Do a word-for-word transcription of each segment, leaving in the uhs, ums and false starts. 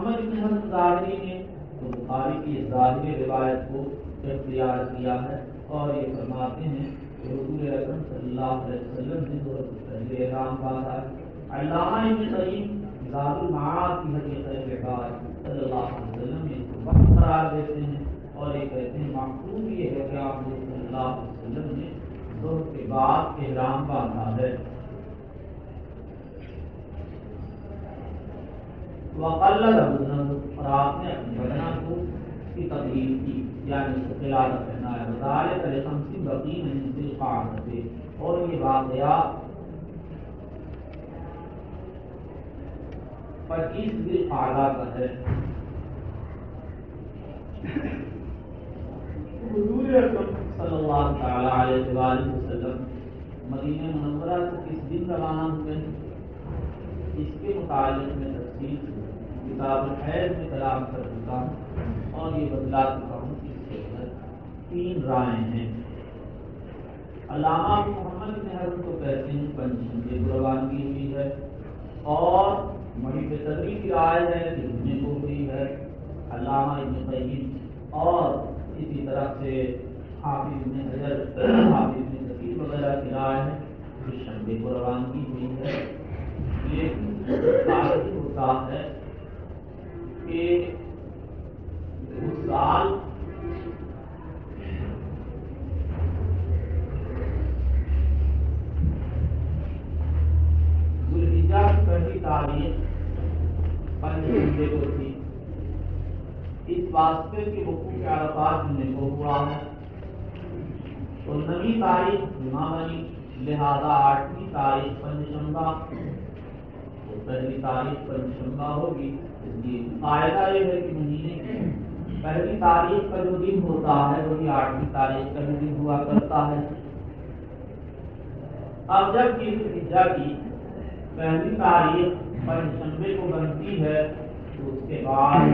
محمد بن حسن ظاہری نے تو بخاری کی ظاہری روایت کو اختیار کیا ہے اور یہ فرماتے ہیں کہ حضور اکرم صلی اللہ علیہ وسلم نے دو پہلے احرام باندھا ہے۔ علامہ ابن قیم زاد المعاد کی حدیث العباد صلی اللہ علیہ وسلم نے اس کو وقت قرار دیتے ہیں اور یہ کہتے ہیں معقول یہ ہے کہ آپ صلی اللہ علیہ وسلم نے ظہر کے بعد احرام باندھا ہے۔ وقلد ابن اور آپ نے اپنی بدنہ کو کی تقریر کی یعنی اس کو قلادت کرنا ہے وذالک لخمس بقین من ذی القعدہ اور یہ واقعہ پچیس ذی القعدہ کا ہے۔ حضور اکرم صلی اللہ تعالی علیہ وآلہ وسلم مدینہ منورہ سے کس دن روانہ ہوئے اس کے متعلق میں تفصیل کتاب الحیض میں کلام کر چکا ہوں اور یہ بدلا چکا ہوں کہ اس کے اندر تین رائے ہیں۔ علامہ محمد بن حسن کو کہتے ہیں پنجشنبے کو روانگی ہوئی ہے اور مڑی پہ صدری کی رائے ہے کہ جمعے کو ہوئی ہے۔ علامہ ابن قیم اور اسی طرح سے حافظ ابن حجر حافظ ابن کثیر وغیرہ کی رائے ہے کہ شنبے کو روانگی ہوئی ہے۔ لیکن ظاہر ہوتا ہے کہ اس سال ذوالحجہ کی پہلی تاریخ پنجشنبے کو تھی، اس واسطے کے وقوع عرفات جمعے کو ہوا ہے تو نویں تاریخ جمعہ بنی، لہذا آٹھویں تاریخ پنجشنبہ تو پہلی تاریخ پنجشنبہ ہوگی۔ اس لیے قاعدہ یہ ہے کہ مہینے کی پہلی تاریخ کا جو دن ہوتا ہے وہی آٹھویں تاریخ کا جو دن ہوا کرتا ہے۔ اب جب کہ ذوالحجہ کی پہلی تاریخ پنجشنبے کو بنتی ہے تو اس کے بعد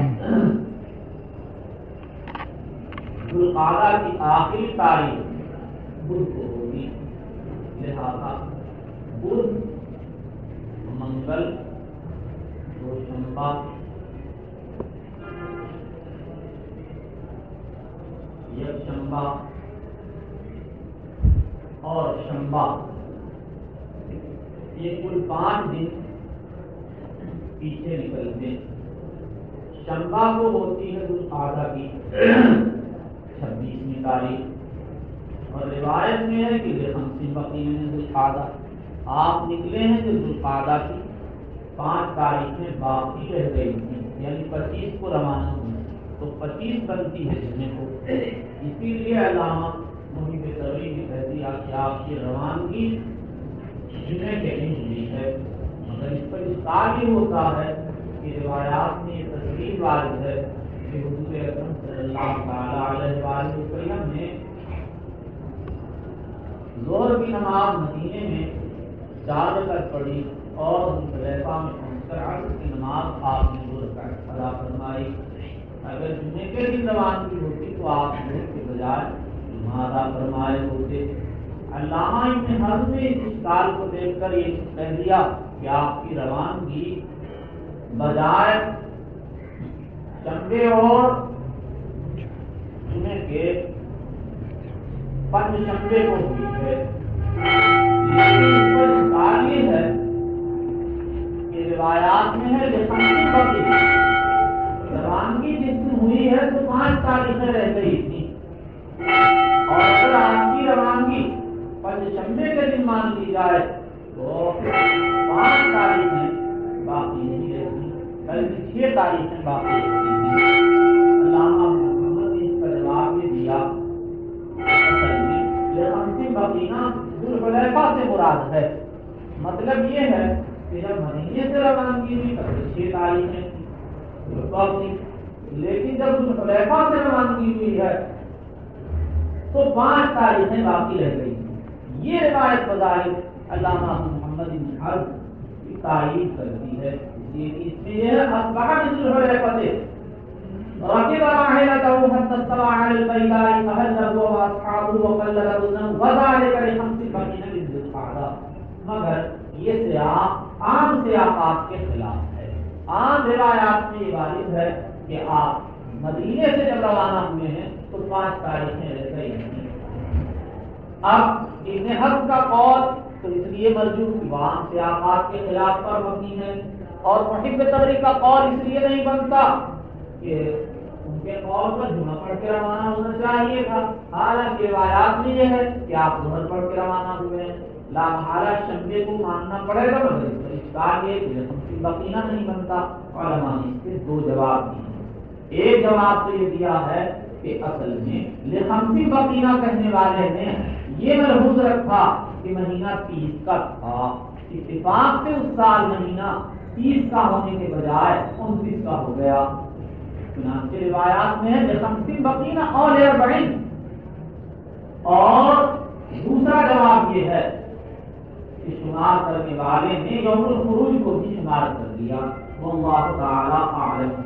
ذوالقعدہ کی آخری تاریخ بدھ کو ہوگی، لہذا بدھ، منگل، دوشنبہ، یکشنبہ اور شنبہ یہ کل پانچ دن پیچھے نکلتے ہیں۔ شنبہ کو ہوتی ہے ذوالقعدہ کی چھبیسویں تاریخ اور روایت میں ہے کہ خمس بقین من ذوالقعدہ آپ نکلے ہیں جو ذوالقعدہ کی پانچ تاریخیں باقی رہ گئی تھیں یعنی پچیس کو روانہ ہوئی تو پچیس بنتی ہے جمعے کو۔ اسی لیے علامہ محب تغییر نے کہہ دیا کہ آپ کی روانگی جمعے کے دن ہوئی ہے، مگر اس پر اشکال یہ ہوتا ہے کہ روایات میں یہ تصریح وارد ہے کہ حضور اکرم صلی اللہ تعالی علیہ وآلہ وسلم نے ظہر کی نماز مدینے میں چار رکعت پڑھی اور حذیفہ میں پہنچ کر عصر کی نماز آپ نے دو رکعت ادا فرمائی۔ اگر جمعے کے دن روانگی ہوتی تو آپ ظہر کے بجائے جمعہ ادا فرمائے ہوتے۔ علامہ ابن حزم نے اس اشکال کو دیکھ کر یہ کہہ دیا کہ آپ کی روانگی بجائے شنبے اور جمعے کے پنج شنبے کو ہوئی ہے، لیکن اس پر اشکال یہ ہے کہ روایات میں ہے لخمس بقین روانگی جس دن ہوئی ہے تو پانچ تاریخیں رہ گئی تھی اور اگر آپ کی روانگی پنج شنبے کے دن مان لی جائے تو پانچ تاریخیں باقی نہیں رہتی بلکہ چھ تاریخیں باقی رہتی ہیں۔ علامہ محمد نے اس کا جواب یہ دیا لخمس بقین ذوالحلیفہ سے مراد ہے، مطلب یہ ہے کہ جب مدینے سے روانگی ہوئی تب چھ تاریخیں باقی، لیکن جب ذوالحلیفہ سے روانگی ہوئی ہے تو پانچ تاریخیں باقی رہ گئی۔ یہ روایت بظاہر علامہ محمد بن حزم کی تائید کرتی ہے، اس میں یہ ہے اصبح ذوالحلیفہ سے ركب راحلته حتى استوى على البيداء فهل هو واصحابه وقلد ابنه وذلك لخمس بقين من ذي القعدة، مگر یہ سیاق عام سیاقات کے خلاف ہے۔ عام روایات میں یہ وارد ہے کہ آپ مدینے سے جب روانہ ہوئے ہیں تو پانچ تاریخیں رہ گئی ہیں۔ اب ابن حزم کا قول تو اس لیے مرجوح کہ وہاں سے آغاز کے خلاف پر مبنی ہے، اور محب تبری کا قول اس لیے نہیں بنتا کہ ان کے قول پر جمعہ پڑھ کے روانہ ہونا چاہیے تھا، حالانکہ روایات میں یہ ہے کہ آپ ظہر پڑھ کے روانہ ہوئے ہیں، لا محالہ شنبے کو ماننا پڑے گا، مگر اس پر اشکال یہ کہ خمسی بقینہ نہیں بنتا۔ علماء نے اس کے دو جواب دیے ہیں۔ ایک جواب تو یہ دیا ہے کہ اصل میں لخمسی بقینہ کہنے والے نے یہ ملحوظ رکھا کہ مہینہ تیس کا تھا، اتفاق سے اس سال مہینہ تیس کا ہونے کے بجائے انتیس کا ہو گیا۔ چنانچہ روایات میں لخمسی بقینہ اور اربعین، اور دوسرا جواب یہ ہے کہ شمار کرنے والے نے یوم الخروج کو بھی شمار کر دیا، واللہ تعالی اعلم۔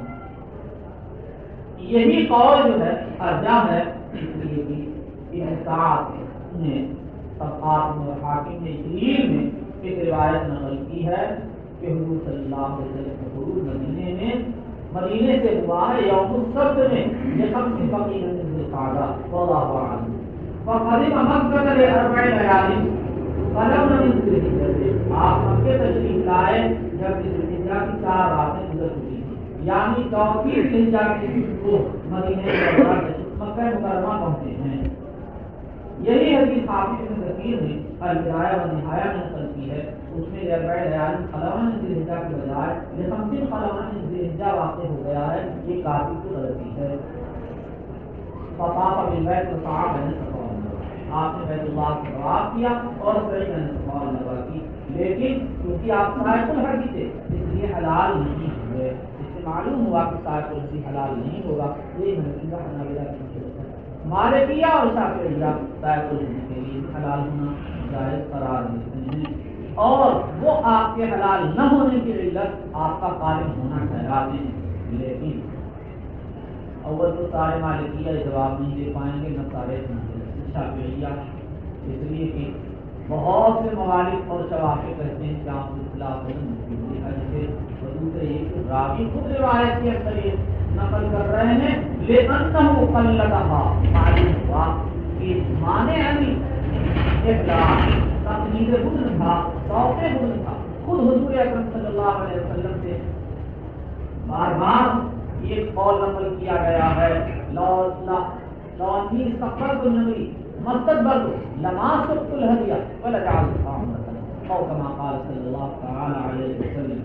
یہی قول جو ہے ارجح ہے، اس لیے کہ انصاف نے طبقات میں اور حاکم نے دلیل میں ایک روایت نقل کی ہے کہ حضور صلی اللہ علیہ وسلم کا خروج مدینے میں مدینے سے ہوا ہے یوم السبت میں، لخمس بقینہ من ذی القعدہ، واللہ اعلم۔ فقدم مکہ لاربع لیال فلم من ذی الحجہ، آپ مکے تشریف لائے جب ذی الحجہ کی چار راتیں گزر چکی تھی، یعنی چوتھی ذی الحجہ کی کو مدینے سے مکہ مکرمہ پہنچے ہیں۔ یہی حدیث حافظ ابن کثیر نے البدایہ و نہایہ میں نقل کی ہے، اس میں اربع لیال خلوان ذی الحجہ کے بجائے لخمس خلوان ذی الحجہ واقع ہو گیا ہے، یہ کافی کی غلطی ہے۔ فطاف بالبیت وسعی بین الصفا والمروہ، آپ نے بیت اللہ سے طواف کیا اور سعی بین الصفا والمروہ کی، لیکن کیونکہ آپ سائق الحج تھے اس لیے حلال نہیں ہوئے۔ اس سے معلوم ہوا کہ سائق الحج حلال نہیں ہوگا، یہ حنفیہ حنابلہ کی مشہور ہے۔ مالکیہ اور شافعیہ سائق الحج کے لیے حلال ہونا جائز قرار دیتے ہیں، اور وہ آپ کے حلال نہ ہونے کی علت آپ کا قائم ہونا ٹھہراتے ہیں، لیکن اول تو سارے مالکیہ جواب نہیں دے پائیں گے، نہ سارے شافعیہ، اس لیے کہ بہت سے موالد اور شوافع کہتے ہیں کہ آپ اختلاف سے دوسرے یہ کہ راوی خود روایت کے اندر یہ نقل کر رہے ہیں، لأنه قلدها، معلوم ہوا کہ مانع نہیں اخلاق تقلید بدن تھا، ذوق بدن تھا، خود حضور اکرم صلی اللہ علیہ وسلم سے بار بار یہ قول نقل کیا گیا ہے، لو لو انی استقبلت النبی مستدبر لما سقت الهدی ولجعلت عمرة، او كما قال صلی اللہ تعالی علیہ وسلم۔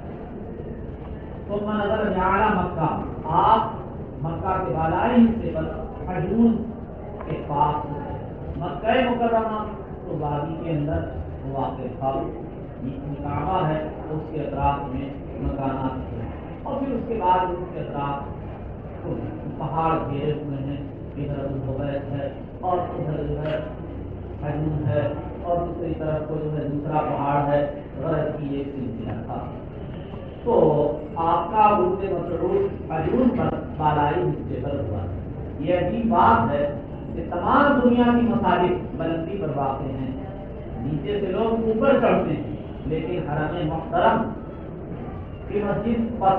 ثم نظر جعل مکہ، آپ مکہ کے بالائی حصے پر حجون کے پاس مکہ مکرمہ تو وادی کے اندر واقع تھا، کعبہ ہے اس کے اطراف میں مکانات ہیں، اور پھر اس کے بعد اس کے اطراف پہاڑ گھیرے ہوئے ہیں، ادھر الحبیت ہے اور ادھر جو ہے حجون ہے، اور دوسری طرف کو جو ہے دوسرا پہاڑ ہے، غرض کی ایک سلسلہ تھا۔ تو آپ کا عروج مسعود حجون پر بالائی حصے پر ہوا۔ یہ عجیب بات ہے کہ تمام دنیا کی مساجد بلندی پر واقع ہیں، نیچے سے لوگ اوپر چڑھتے ہیں، لیکن حرم محترم کی مسجد